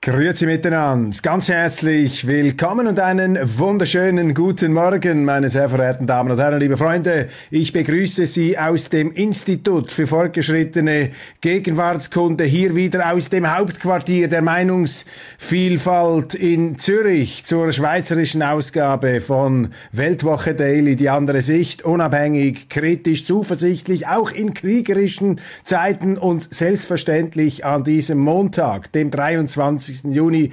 Grüezi miteinander, ganz herzlich willkommen und einen wunderschönen guten Morgen, meine sehr verehrten Damen und Herren, liebe Freunde. Ich begrüße Sie aus dem Institut für fortgeschrittene Gegenwartskunde, hier wieder aus dem Hauptquartier der Meinungsvielfalt in Zürich zur schweizerischen Ausgabe von Weltwoche Daily, die andere Sicht, unabhängig, kritisch, zuversichtlich, auch in kriegerischen Zeiten und selbstverständlich an diesem Montag, dem 23. Juni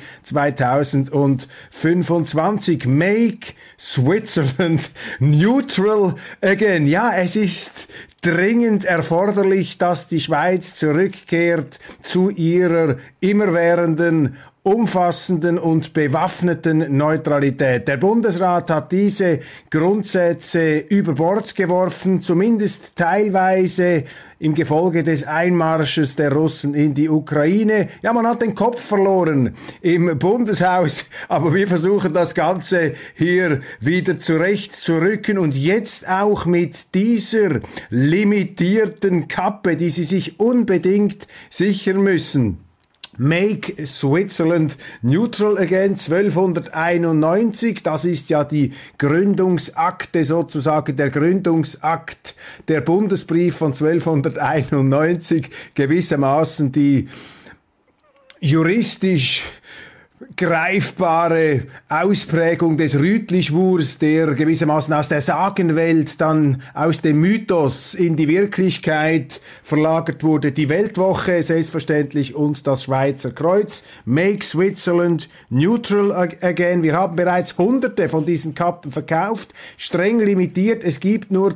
2025. Make Switzerland neutral again. Ja, es ist dringend erforderlich, dass die Schweiz zurückkehrt zu ihrer immerwährenden, umfassenden und bewaffneten Neutralität. Der Bundesrat hat diese Grundsätze über Bord geworfen, zumindest teilweise im Gefolge des Einmarsches der Russen in die Ukraine. Ja, man hat den Kopf verloren im Bundeshaus, aber wir versuchen das Ganze hier wieder zurechtzurücken und jetzt auch mit dieser limitierten Kappe, die Sie sich unbedingt sichern müssen. Make Switzerland neutral again, 1291, das ist ja die Gründungsakte sozusagen, der Gründungsakt, der Bundesbrief von 1291, gewissermaßen die juristisch greifbare Ausprägung des Rütli-Schwurs, der gewissermaßen aus der Sagenwelt dann aus dem Mythos in die Wirklichkeit verlagert wurde. Die Weltwoche selbstverständlich und das Schweizer Kreuz. Make Switzerland neutral again. Wir haben bereits Hunderte von diesen Kappen verkauft, streng limitiert. Es gibt nur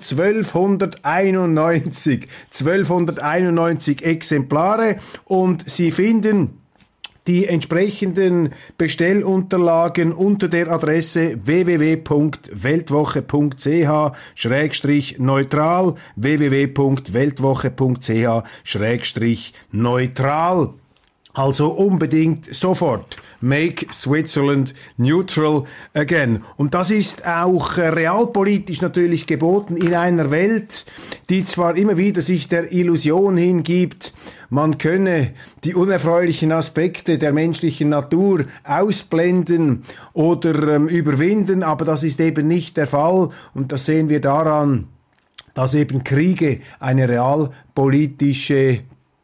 1291 Exemplare und Sie finden die entsprechenden Bestellunterlagen unter der Adresse www.weltwoche.ch/neutral www.weltwoche.ch/neutral. Also unbedingt sofort. Make Switzerland neutral again. Und das ist auch realpolitisch natürlich geboten in einer Welt, die zwar immer wieder sich der Illusion hingibt, man könne die unerfreulichen Aspekte der menschlichen Natur ausblenden oder überwinden, aber das ist eben nicht der Fall und das sehen wir daran, dass eben Kriege eine realpolitische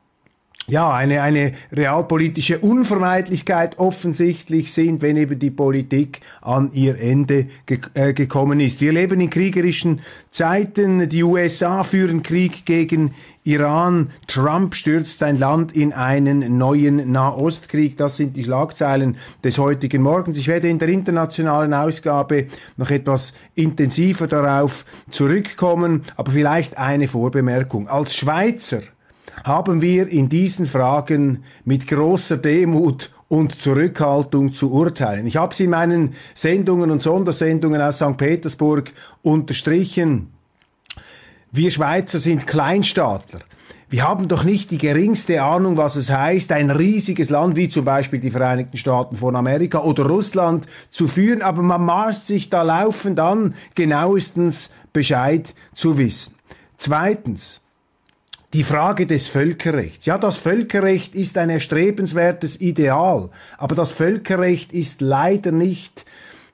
realpolitische Unvermeidlichkeit offensichtlich sind, wenn eben die Politik an ihr Ende gekommen ist. Wir leben in kriegerischen Zeiten. Die USA führen Krieg gegen Iran. Trump stürzt sein Land in einen neuen Nahostkrieg. Das sind die Schlagzeilen des heutigen Morgens. Ich werde in der internationalen Ausgabe noch etwas intensiver darauf zurückkommen, aber vielleicht eine Vorbemerkung. Als Schweizer haben wir in diesen Fragen mit großer Demut und Zurückhaltung zu urteilen. Ich habe sie in meinen Sendungen und Sondersendungen aus St. Petersburg unterstrichen. Wir Schweizer sind Kleinstaatler. Wir haben doch nicht die geringste Ahnung, was es heißt, ein riesiges Land wie zum Beispiel die Vereinigten Staaten von Amerika oder Russland zu führen, aber man maßt sich da laufend an, genauestens Bescheid zu wissen. Zweitens, die Frage des Völkerrechts. Ja, das Völkerrecht ist ein erstrebenswertes Ideal, aber das Völkerrecht ist leider nicht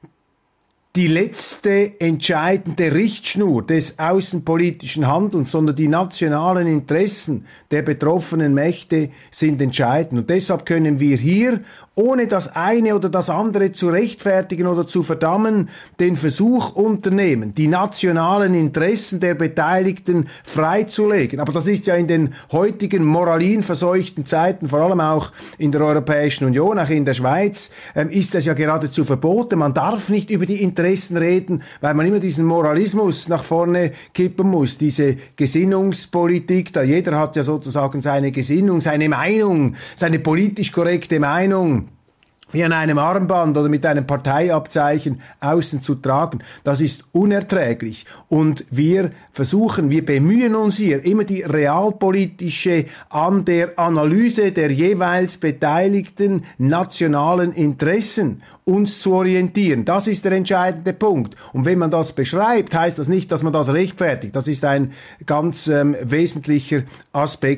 die letzte entscheidende Richtschnur des außenpolitischen Handelns, sondern die nationalen Interessen der betroffenen Mächte sind entscheidend. Und deshalb können wir hier, ohne das eine oder das andere zu rechtfertigen oder zu verdammen, den Versuch unternehmen, die nationalen Interessen der Beteiligten freizulegen. Aber das ist ja in den heutigen moralinverseuchten Zeiten, vor allem auch in der Europäischen Union, auch in der Schweiz, ist das ja geradezu verboten. Man darf nicht über die Interessen reden, weil man immer diesen Moralismus nach vorne kippen muss, diese Gesinnungspolitik, da jeder hat ja sozusagen seine Gesinnung, seine Meinung, seine politisch korrekte Meinung, wie an einem Armband oder mit einem Parteiabzeichen außen zu tragen. Das ist unerträglich. Und wir bemühen uns hier immer die realpolitische an der Analyse der jeweils beteiligten nationalen Interessen uns zu orientieren. Das ist der entscheidende Punkt. Und wenn man das beschreibt, heißt das nicht, dass man das rechtfertigt. Das ist ein ganz wesentlicher Aspekt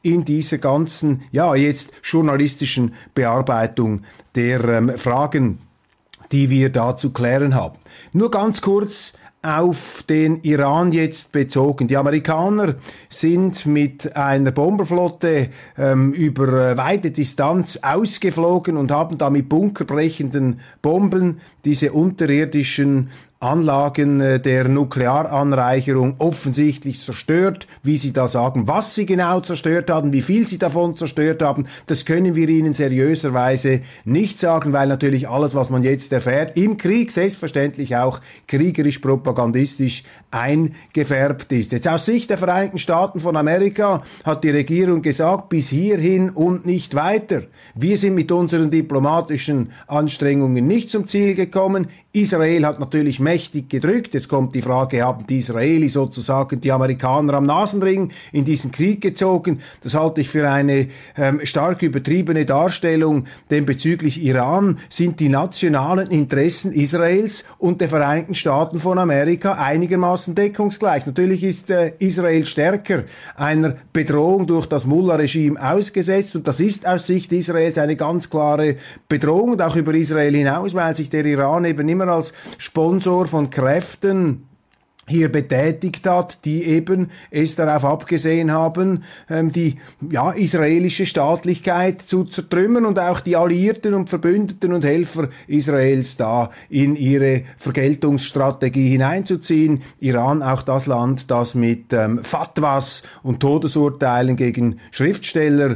in dieser ganzen, ja, jetzt journalistischen Bearbeitung der Fragen, die wir da zu klären haben. Nur ganz kurz auf den Iran jetzt bezogen. Die Amerikaner sind mit einer Bomberflotte über weite Distanz ausgeflogen und haben da mit bunkerbrechenden Bomben diese unterirdischen Anlagen der Nuklearanreicherung offensichtlich zerstört. Wie sie da sagen, was sie genau zerstört haben, wie viel sie davon zerstört haben, das können wir Ihnen seriöserweise nicht sagen, weil natürlich alles, was man jetzt erfährt, im Krieg selbstverständlich auch kriegerisch-propagandistisch eingefärbt ist. Jetzt aus Sicht der Vereinigten Staaten von Amerika hat die Regierung gesagt, bis hierhin und nicht weiter. Wir sind mit unseren diplomatischen Anstrengungen nicht zum Ziel gekommen. Israel hat natürlich mächtig gedrückt. Jetzt kommt die Frage, haben die Israelis sozusagen die Amerikaner am Nasenring in diesen Krieg gezogen? Das halte ich für eine stark übertriebene Darstellung, denn bezüglich Iran sind die nationalen Interessen Israels und der Vereinigten Staaten von Amerika einigermaßen deckungsgleich. Natürlich ist Israel stärker einer Bedrohung durch das Mullah-Regime ausgesetzt und das ist aus Sicht Israels eine ganz klare Bedrohung und auch über Israel hinaus, weil sich der Iran eben immer als Sponsor von Kräften hier betätigt hat, die eben es darauf abgesehen haben, die israelische Staatlichkeit zu zertrümmern und auch die Alliierten und Verbündeten und Helfer Israels da in ihre Vergeltungsstrategie hineinzuziehen. Iran auch das Land, das mit Fatwas und Todesurteilen gegen Schriftsteller,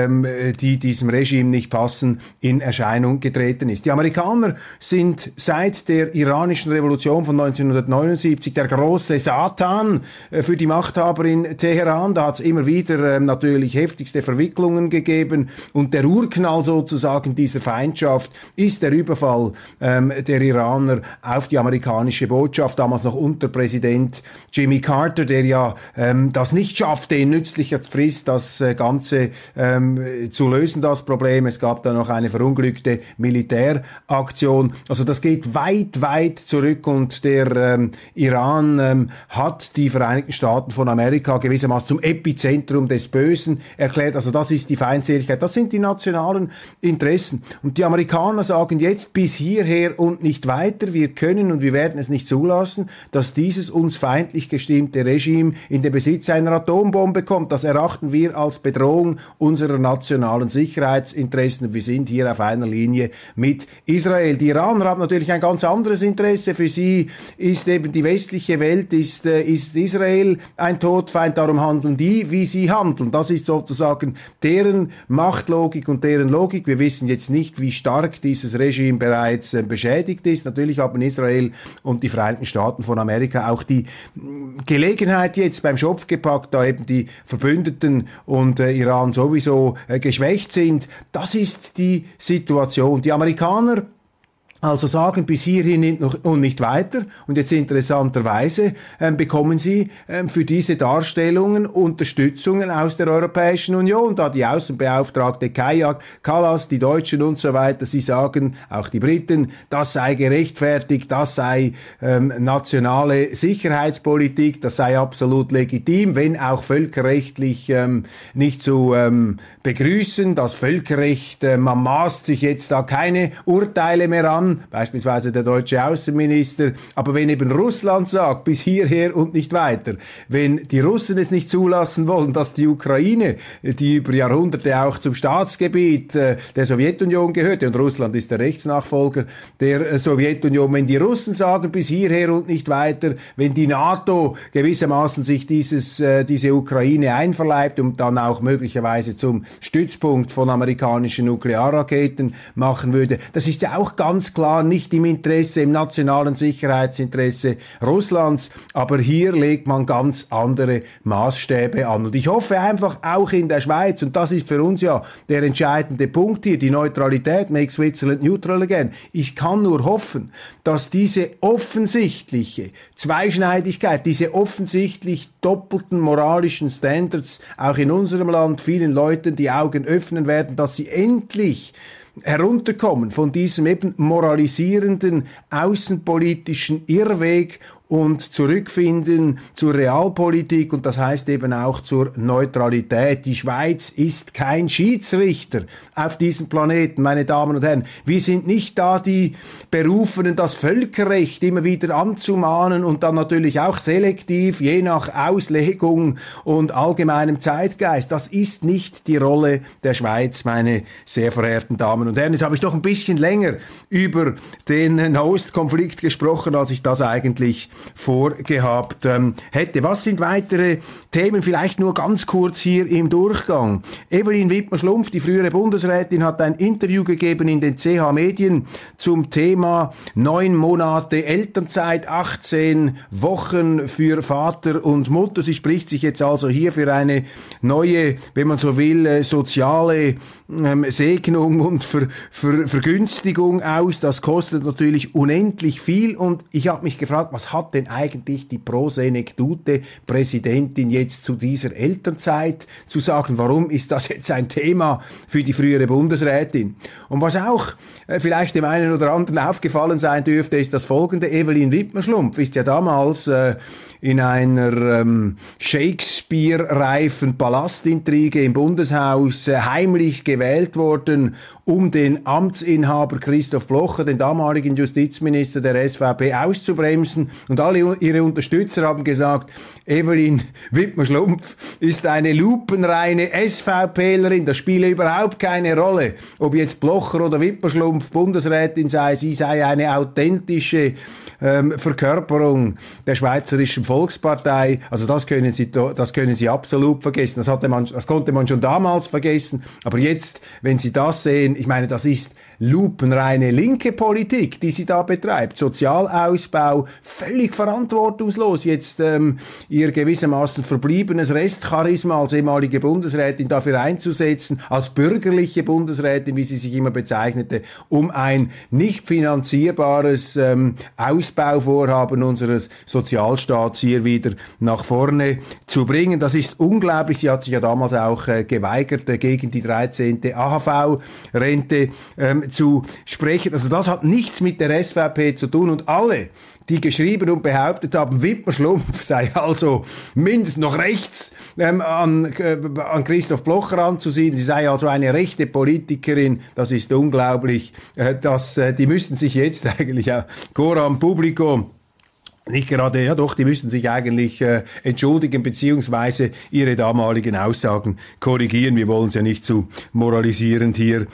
die diesem Regime nicht passen, in Erscheinung getreten ist. Die Amerikaner sind seit der iranischen Revolution von 1979 der große Satan für die Machthaber in Teheran. Da hat es immer wieder natürlich heftigste Verwicklungen gegeben und der Urknall sozusagen dieser Feindschaft ist der Überfall der Iraner auf die amerikanische Botschaft, damals noch unter Präsident Jimmy Carter, der ja das nicht schaffte, in nützlicher Frist das Ganze zu lösen, das Problem. Es gab da noch eine verunglückte Militäraktion. Also das geht weit, weit zurück und der Iran hat die Vereinigten Staaten von Amerika gewissermaßen zum Epizentrum des Bösen erklärt. Also das ist die Feindseligkeit, das sind die nationalen Interessen. Und die Amerikaner sagen jetzt bis hierher und nicht weiter. Wir können und wir werden es nicht zulassen, dass dieses uns feindlich gestimmte Regime in den Besitz einer Atombombe kommt. Das erachten wir als Bedrohung unserer nationalen Sicherheitsinteressen. Wir sind hier auf einer Linie mit Israel. Die Iraner haben natürlich ein ganz anderes Interesse. Für sie ist eben die westliche Welt, ist Israel ein Todfeind, darum handeln die, wie sie handeln. Das ist sozusagen deren Machtlogik und deren Logik. Wir wissen jetzt nicht, wie stark dieses Regime bereits beschädigt ist. Natürlich haben Israel und die Vereinigten Staaten von Amerika auch die Gelegenheit jetzt beim Schopf gepackt, da eben die Verbündeten und Iran sowieso geschwächt sind. Das ist die Situation. Die Amerikaner also sagen, bis hierhin und nicht weiter. Und jetzt interessanterweise bekommen sie für diese Darstellungen Unterstützungen aus der Europäischen Union. Da die Außenbeauftragte Kaja Kallas, die Deutschen und so weiter, sie sagen, auch die Briten, das sei gerechtfertigt, das sei nationale Sicherheitspolitik, das sei absolut legitim, wenn auch völkerrechtlich nicht zu begrüßen. Das Völkerrecht, man maßt sich jetzt da keine Urteile mehr an, beispielsweise der deutsche Außenminister, aber wenn eben Russland sagt, bis hierher und nicht weiter, wenn die Russen es nicht zulassen wollen, dass die Ukraine, die über Jahrhunderte auch zum Staatsgebiet der Sowjetunion gehörte, und Russland ist der Rechtsnachfolger der Sowjetunion, wenn die Russen sagen, bis hierher und nicht weiter, wenn die NATO gewissermaßen sich diese Ukraine einverleibt und dann auch möglicherweise zum Stützpunkt von amerikanischen Nuklearraketen machen würde, das ist ja auch ganz klar nicht im Interesse, im nationalen Sicherheitsinteresse Russlands, aber hier legt man ganz andere Maßstäbe an. Und ich hoffe einfach auch in der Schweiz, und das ist für uns ja der entscheidende Punkt hier, die Neutralität, make Switzerland neutral again. Ich kann nur hoffen, dass diese offensichtliche Zweischneidigkeit, diese offensichtlich doppelten moralischen Standards auch in unserem Land vielen Leuten die Augen öffnen werden, dass sie endlich herunterkommen von diesem eben moralisierenden außenpolitischen Irrweg und zurückfinden zur Realpolitik und das heißt eben auch zur Neutralität. Die Schweiz ist kein Schiedsrichter auf diesem Planeten, meine Damen und Herren. Wir sind nicht da die Berufenen, das Völkerrecht immer wieder anzumahnen und dann natürlich auch selektiv, je nach Auslegung und allgemeinem Zeitgeist. Das ist nicht die Rolle der Schweiz, meine sehr verehrten Damen und Herren. Jetzt habe ich doch ein bisschen länger über den Nahostkonflikt gesprochen, als ich das eigentlich vorgehabt hätte. Was sind weitere Themen? Vielleicht nur ganz kurz hier im Durchgang. Evelyn Wittmer-Schlumpf, die frühere Bundesrätin, hat ein Interview gegeben in den CH Medien zum Thema 9 Monate Elternzeit, 18 Wochen für Vater und Mutter. Sie spricht sich jetzt also hier für eine neue, wenn man so will, soziale Segnung und Vergünstigung aus. Das kostet natürlich unendlich viel und ich habe mich gefragt, was hat denn eigentlich die Pro-Senectute-Präsidentin jetzt zu dieser Elternzeit zu sagen? Warum ist das jetzt ein Thema für die frühere Bundesrätin? Und was auch vielleicht dem einen oder anderen aufgefallen sein dürfte, ist das folgende. Evelyn Wittmer-Schlumpf ist ja damals in einer Shakespeare-reifen Palastintrige im Bundeshaus heimlich gewählt worden, um den Amtsinhaber Christoph Blocher, den damaligen Justizminister der SVP, auszubremsen. Und alle ihre Unterstützer haben gesagt, Evelyn Wittmer-Schlumpf ist eine lupenreine SVPlerin, das spiele überhaupt keine Rolle, ob jetzt Blocher oder Wittmer-Schlumpf Bundesrätin sei, sie sei eine authentische Verkörperung der Schweizerischen Volkspartei. Also das können Sie absolut vergessen. Das konnte man schon damals vergessen. Aber jetzt, wenn Sie das sehen, ich meine, das ist lupenreine linke Politik, die sie da betreibt. Sozialausbau, völlig verantwortungslos. Jetzt ihr gewissermaßen verbliebenes Restcharisma als ehemalige Bundesrätin dafür einzusetzen, als bürgerliche Bundesrätin, wie sie sich immer bezeichnete, um ein nicht finanzierbares Ausbauvorhaben unseres Sozialstaats hier wieder nach vorne zu bringen. Das ist unglaublich. Sie hat sich ja damals auch geweigert, gegen die 13. AHV-Rente zu sprechen. Also das hat nichts mit der SVP zu tun und alle, die geschrieben und behauptet haben, Wittmer-Schlumpf sei also mindestens noch rechts an Christoph Blocher anzusehen, sie sei also eine rechte Politikerin, das ist unglaublich. Die müssten sich jetzt eigentlich coram publico nicht gerade, ja doch, die müssten sich eigentlich entschuldigen beziehungsweise ihre damaligen Aussagen korrigieren. Wir wollen es ja nicht zu moralisierend hier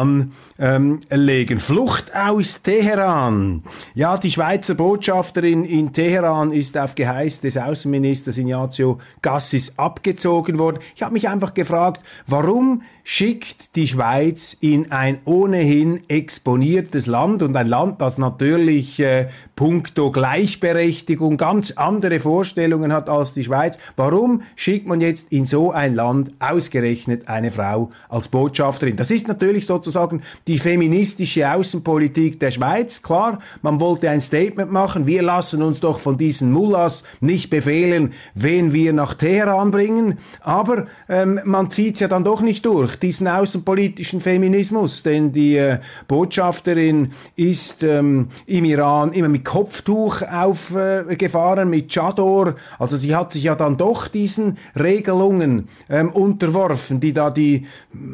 anlegen. Flucht aus Teheran. Ja, die Schweizer Botschafterin in Teheran ist auf Geheiß des Außenministers Ignazio Cassis abgezogen worden. Ich habe mich einfach gefragt, warum schickt die Schweiz in ein ohnehin exponiertes Land und ein Land, das natürlich puncto Gleichberechtigung ganz andere Vorstellungen hat als die Schweiz. Warum schickt man jetzt in so ein Land ausgerechnet eine Frau als Botschafterin? Das ist natürlich sozusagen die feministische Außenpolitik der Schweiz. Klar, man wollte ein Statement machen, wir lassen uns doch von diesen Mullahs nicht befehlen, wen wir nach Teheran bringen, aber man zieht ja dann doch nicht durch, diesen außenpolitischen Feminismus, denn die Botschafterin ist im Iran immer mit Kopftuch aufgefahren, mit Chador, also sie hat sich ja dann doch diesen Regelungen unterworfen, die da die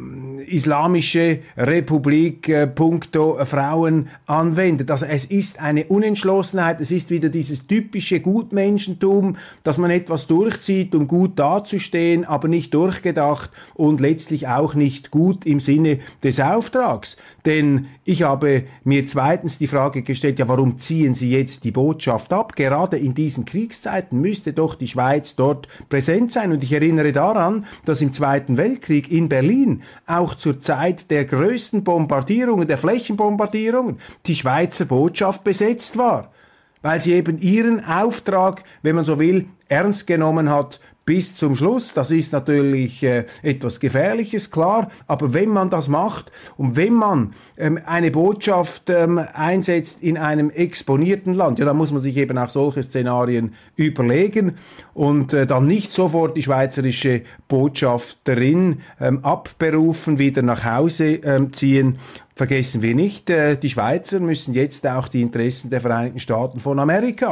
Islamische Republik puncto Frauen anwendet. Also es ist eine Unentschlossenheit, es ist wieder dieses typische Gutmenschentum, dass man etwas durchzieht, um gut dazustehen, aber nicht durchgedacht und letztlich auch nicht gut im Sinne des Auftrags. Denn ich habe mir zweitens die Frage gestellt, ja, warum ziehen Sie jetzt die Botschaft ab? Gerade in diesen Kriegszeiten müsste doch die Schweiz dort präsent sein. Und ich erinnere daran, dass im Zweiten Weltkrieg in Berlin auch zur Zeit der größten Bombardierungen, der Flächenbombardierungen, die Schweizer Botschaft besetzt war, weil sie eben ihren Auftrag, wenn man so will, ernst genommen hat bis zum Schluss. Das ist natürlich etwas Gefährliches, klar, aber wenn man das macht und wenn man eine Botschaft einsetzt in einem exponierten Land, ja, dann muss man sich eben auch solche Szenarien überlegen und dann nicht sofort die schweizerische Botschafterin abberufen, wieder nach Hause ziehen. Vergessen wir nicht, die Schweizer müssen jetzt auch die Interessen der Vereinigten Staaten von Amerika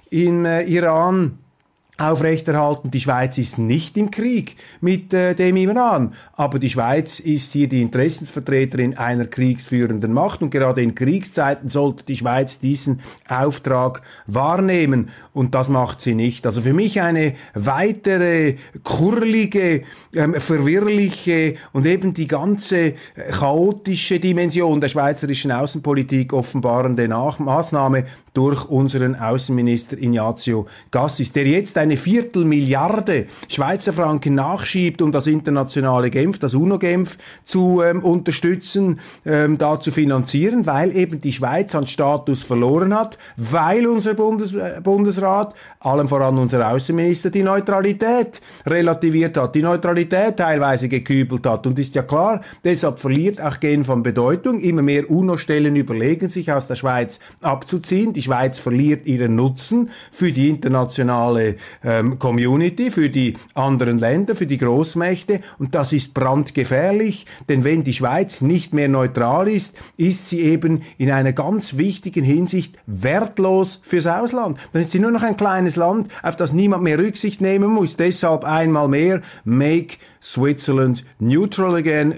im Iran aufrechterhalten. Die Schweiz ist nicht im Krieg mit dem Iran, aber die Schweiz ist hier die Interessensvertreterin einer kriegsführenden Macht und gerade in Kriegszeiten sollte die Schweiz diesen Auftrag wahrnehmen und das macht sie nicht. Also für mich eine weitere kurlige, verwirrliche und eben die ganze chaotische Dimension der schweizerischen Außenpolitik offenbarende Maßnahme durch unseren Außenminister Ignazio Cassis, der jetzt eine Viertelmilliarde Schweizer Franken nachschiebt, um das internationale Genf, das UNO-Genf zu unterstützen, da zu finanzieren, weil eben die Schweiz an Status verloren hat, weil unser Bundesrat, allem voran unser Außenminister, die Neutralität relativiert hat, die Neutralität teilweise gekübelt hat. Und ist ja klar, deshalb verliert auch Genf an Bedeutung. Immer mehr UNO-Stellen überlegen sich, aus der Schweiz abzuziehen. Die Schweiz verliert ihren Nutzen für die internationale Community, für die anderen Länder, für die Großmächte. Und das ist brandgefährlich, denn wenn die Schweiz nicht mehr neutral ist, ist sie eben in einer ganz wichtigen Hinsicht wertlos fürs Ausland. Dann ist sie nur noch ein kleines Land, auf das niemand mehr Rücksicht nehmen muss. Deshalb einmal mehr Make Switzerland neutral again.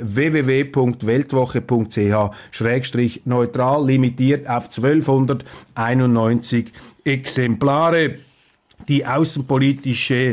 www.weltwoche.ch/neutral, limitiert auf 1291 Exemplare. Der außenpolitische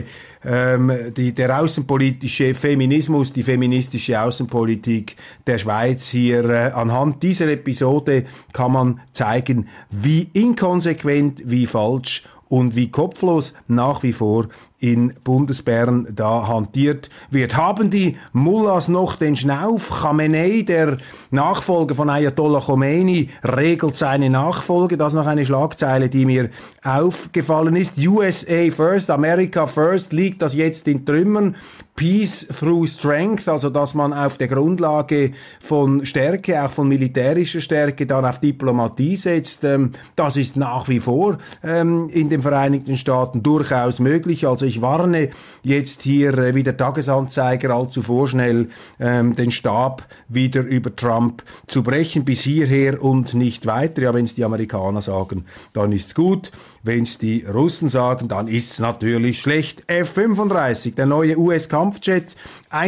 Feminismus, die feministische Außenpolitik der Schweiz hier anhand dieser Episode kann man zeigen, wie inkonsequent, wie falsch und wie kopflos nach wie vor in Bundesbern da hantiert wird. Haben die Mullahs noch den Schnauf? Khamenei, der Nachfolger von Ayatollah Khomeini, regelt seine Nachfolge. Das ist noch eine Schlagzeile, die mir aufgefallen ist. USA first, America first, liegt das jetzt in Trümmern? Peace through strength, also dass man auf der Grundlage von Stärke, auch von militärischer Stärke, dann auf Diplomatie setzt. Das ist nach wie vor in den Vereinigten Staaten durchaus möglich. Also ich warne jetzt hier wie der Tagesanzeiger allzu vorschnell den Stab wieder über Trump zu brechen, bis hierher und nicht weiter. Ja, wenn es die Amerikaner sagen, dann ist's gut. Wenn es die Russen sagen, dann ist's natürlich schlecht. F-35, der neue US-Kampfjet,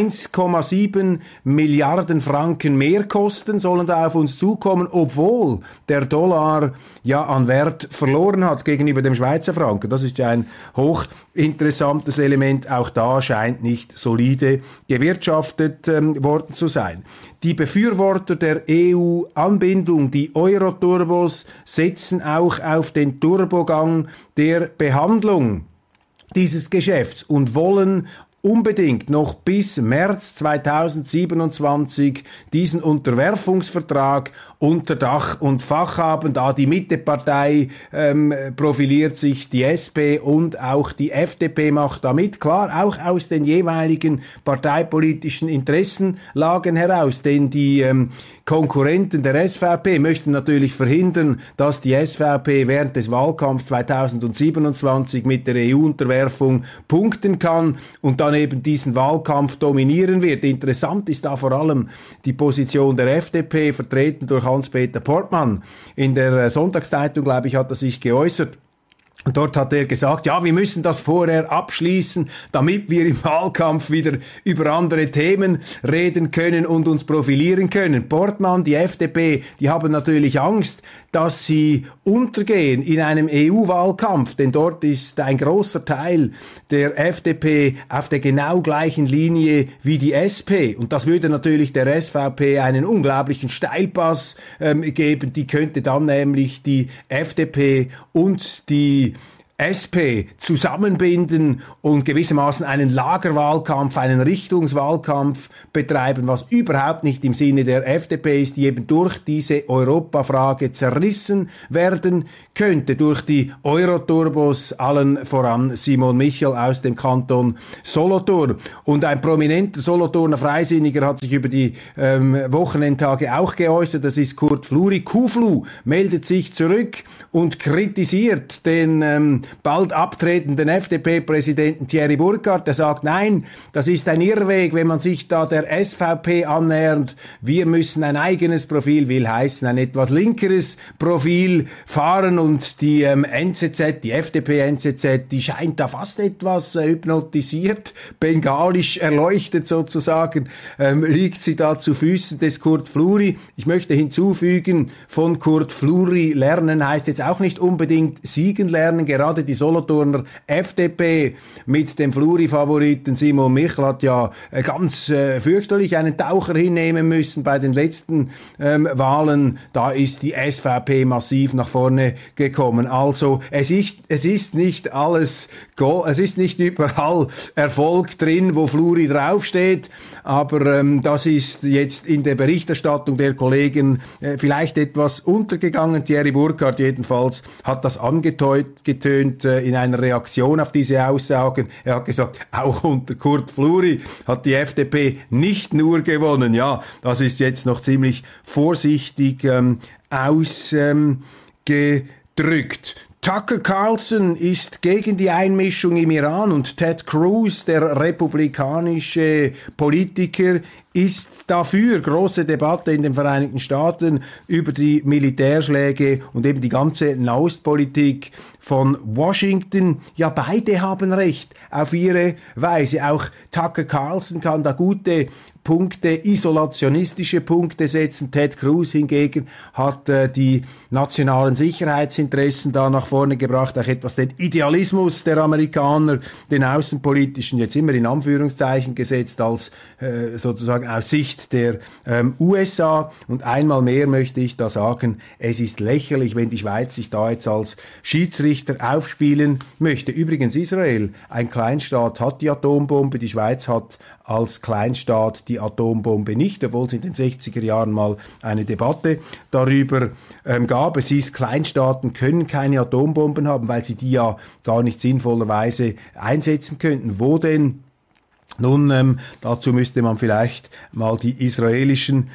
1,7 Milliarden Franken Mehrkosten sollen da auf uns zukommen, obwohl der Dollar ja an Wert verloren hat gegenüber dem Schweizer Franken. Das ist ja ein hochinteressantes Element. Auch da scheint nicht solide gewirtschaftet worden zu sein. Die Befürworter der EU-Anbindung, die Euro-Turbos, setzen auch auf den Turbogang der Behandlung dieses Geschäfts und wollen unbedingt noch bis März 2027 diesen Unterwerfungsvertrag unter Dach und Fach haben. Da die Mittepartei profiliert sich, die SP und auch die FDP macht damit, klar, auch aus den jeweiligen parteipolitischen Interessenlagen heraus, denn die Konkurrenten der SVP möchten natürlich verhindern, dass die SVP während des Wahlkampfs 2027 mit der EU-Unterwerfung punkten kann und dann eben diesen Wahlkampf dominieren wird. Interessant ist da vor allem die Position der FDP, vertreten durch Hans-Peter Portmann. In der Sonntagszeitung, glaube ich, hat er sich geäußert. Und dort hat er gesagt, ja, wir müssen das vorher abschließen, damit wir im Wahlkampf wieder über andere Themen reden können und uns profilieren können. Portmann, die FDP, die haben natürlich Angst, dass sie untergehen in einem EU-Wahlkampf, denn dort ist ein großer Teil der FDP auf der genau gleichen Linie wie die SP. Und das würde natürlich der SVP einen unglaublichen Steilpass geben. Die könnte dann nämlich die FDP und die SP zusammenbinden und gewissermaßen einen Lagerwahlkampf, einen Richtungswahlkampf betreiben, was überhaupt nicht im Sinne der FDP ist, die eben durch diese Europafrage zerrissen werden könnte, durch die Euro-Turbos, allen voran Simon Michel aus dem Kanton Solothurn. Und ein prominenter Solothurner Freisinniger hat sich über die Wochenendtage auch geäußert, das ist Kurt Fluri. Kuflu meldet sich zurück und kritisiert den bald abtretenden FDP-Präsidenten Thierry Burkhardt, der sagt, nein, das ist ein Irrweg, wenn man sich da der SVP annähernd. Wir müssen ein eigenes Profil, will heißen ein etwas linkeres Profil fahren und die NZZ, die FDP-NZZ, die scheint da fast etwas hypnotisiert, bengalisch erleuchtet sozusagen, liegt sie da zu Füßen des Kurt Fluri. Ich möchte hinzufügen, von Kurt Fluri lernen heißt jetzt auch nicht unbedingt siegen lernen. Gerade die Solothurner FDP mit dem Fluri-Favoriten Simon Michel hat ja ganz fürchterlich einen Taucher hinnehmen müssen bei den letzten Wahlen. Da ist die SVP massiv nach vorne gekommen. Also es ist nicht alles Gold, es ist nicht überall Erfolg drin, wo Fluri draufsteht, aber das ist jetzt in der Berichterstattung der Kollegen vielleicht etwas untergegangen. Thierry Burkhardt jedenfalls hat das angetönt in einer Reaktion auf diese Aussagen. Er hat gesagt, auch unter Kurt Fluri hat die FDP nicht nur gewonnen. Ja, das ist jetzt noch ziemlich vorsichtig ausgedrückt. Tucker Carlson ist gegen die Einmischung im Iran und Ted Cruz, der republikanische Politiker, ist dafür. Große Debatte in den Vereinigten Staaten über die Militärschläge und eben die ganze Nahostpolitik von Washington. Ja, beide haben recht auf ihre Weise. Auch Tucker Carlson kann da gute Punkte, isolationistische Punkte setzen. Ted Cruz hingegen hat die nationalen Sicherheitsinteressen da nach vorne gebracht, auch etwas den Idealismus der Amerikaner, den außenpolitischen, jetzt immer in Anführungszeichen gesetzt, als sozusagen aus Sicht der USA. Und einmal mehr möchte ich da sagen, es ist lächerlich, wenn die Schweiz sich da jetzt als Schiedsrichter aufspielen möchte. Übrigens Israel, ein Kleinstaat, hat die Atombombe, die Schweiz hat als Kleinstaat die Atombombe nicht, obwohl es in den 60er Jahren mal eine Debatte darüber gab. Es hieß, Kleinstaaten können keine Atombomben haben, weil sie die ja gar nicht sinnvollerweise einsetzen könnten. Wo denn? Nun, dazu müsste man vielleicht mal die israelischen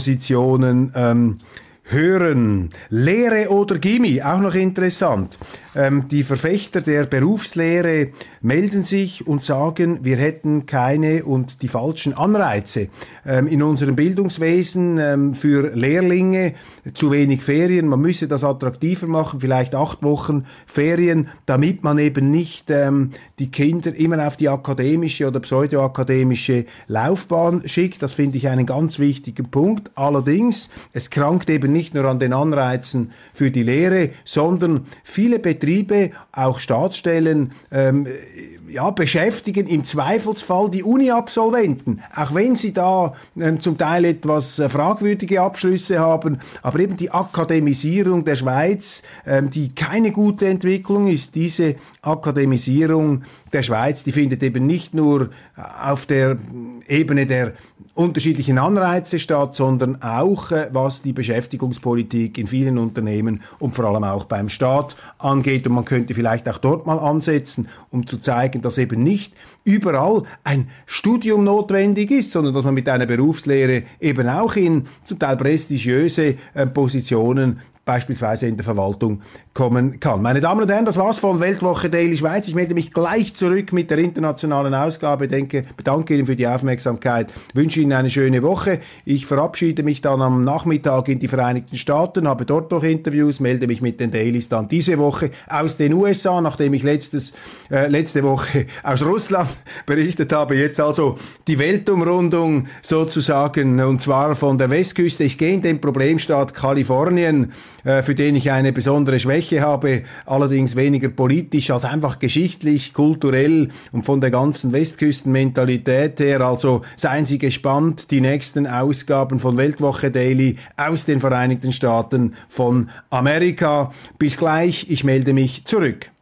Positionen hören. Lehre oder Gimmi, auch noch interessant. Die Verfechter der Berufslehre melden sich und sagen, wir hätten keine und die falschen Anreize in unserem Bildungswesen für Lehrlinge, zu wenig Ferien. Man müsse das attraktiver machen, vielleicht 8 Wochen Ferien, damit man eben nicht die Kinder immer auf die akademische oder pseudoakademische Laufbahn schickt. Das finde ich einen ganz wichtigen Punkt. Allerdings, es krankt eben nicht nur an den Anreizen für die Lehre, sondern viele Betriebe, auch Staatsstellen, beschäftigen im Zweifelsfall die Uni-Absolventen, auch wenn sie da zum Teil etwas fragwürdige Abschlüsse haben, aber eben die Akademisierung der Schweiz, die keine gute Entwicklung ist, diese Akademisierung der Schweiz, die findet eben nicht nur auf der Ebene der unterschiedlichen Anreize statt, sondern auch was die Beschäftigungspolitik in vielen Unternehmen und vor allem auch beim Staat angeht. Und man könnte vielleicht auch dort mal ansetzen, um zu zeigen, dass eben nicht überall ein Studium notwendig ist, sondern dass man mit einer Berufslehre eben auch in zum Teil prestigiöse Positionen beispielsweise in der Verwaltung kommen kann. Meine Damen und Herren, das war's von Weltwoche Daily Schweiz. Ich melde mich gleich zurück mit der internationalen Ausgabe. Bedanke Ihnen für die Aufmerksamkeit, wünsche Ihnen eine schöne Woche. Ich verabschiede mich dann am Nachmittag in die Vereinigten Staaten, habe dort noch Interviews, melde mich mit den Dailies dann diese Woche aus den USA, nachdem ich letzte Woche aus Russland berichtet habe. Jetzt also die Weltumrundung sozusagen, und zwar von der Westküste. Ich gehe in den Problemstaat Kalifornien, für den ich eine besondere Schwäche habe, allerdings weniger politisch als einfach geschichtlich, kulturell und von der ganzen Westküstenmentalität her. Also seien Sie gespannt, die nächsten Ausgaben von Weltwoche Daily aus den Vereinigten Staaten von Amerika. Bis gleich, ich melde mich zurück.